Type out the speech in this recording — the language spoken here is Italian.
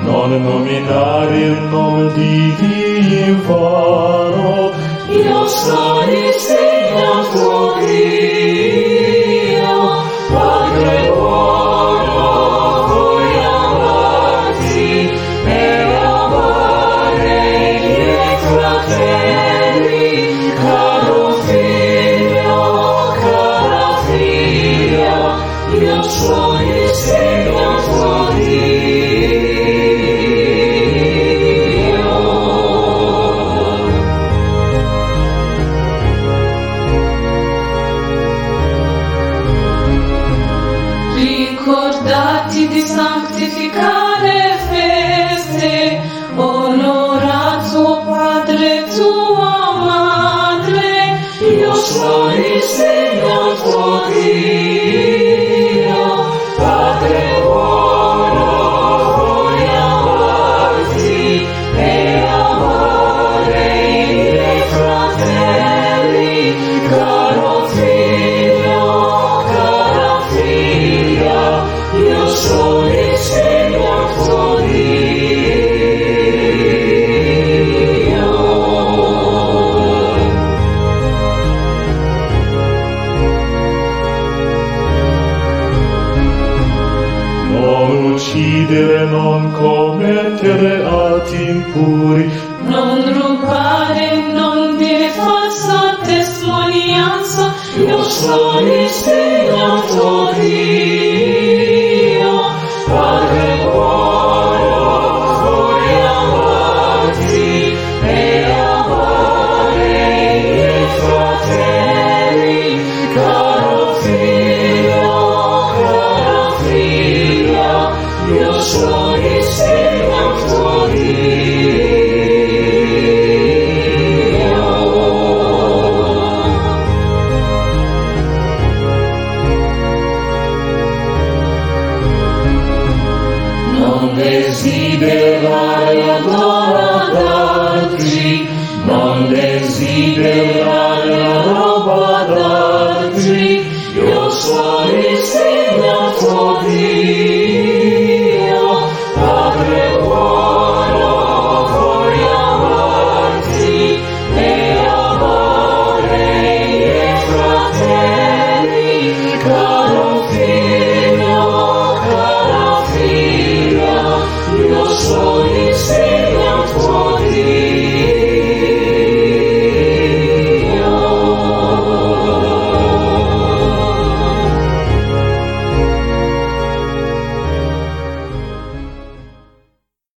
non nominare il nome di Dio invano. Io sono il Signore tuo Dio, Padre buono, voglio amarti e amare i miei fratelli, caro figlio, cara figlia, io sono il Signore tuo Dio. Ricordati di santificare feste, onora tuo padre e tua madre, io sono il Signore tuo Dio, Padre buono, voglio amarti e amare i miei fratelli, caro figlio, cara figlia, io sono il Signore tuo Dio. Non uccidere, non commettere atti impuri, Non rubare, non dire falsa testimonianza, io sono il Signore tuo Dio.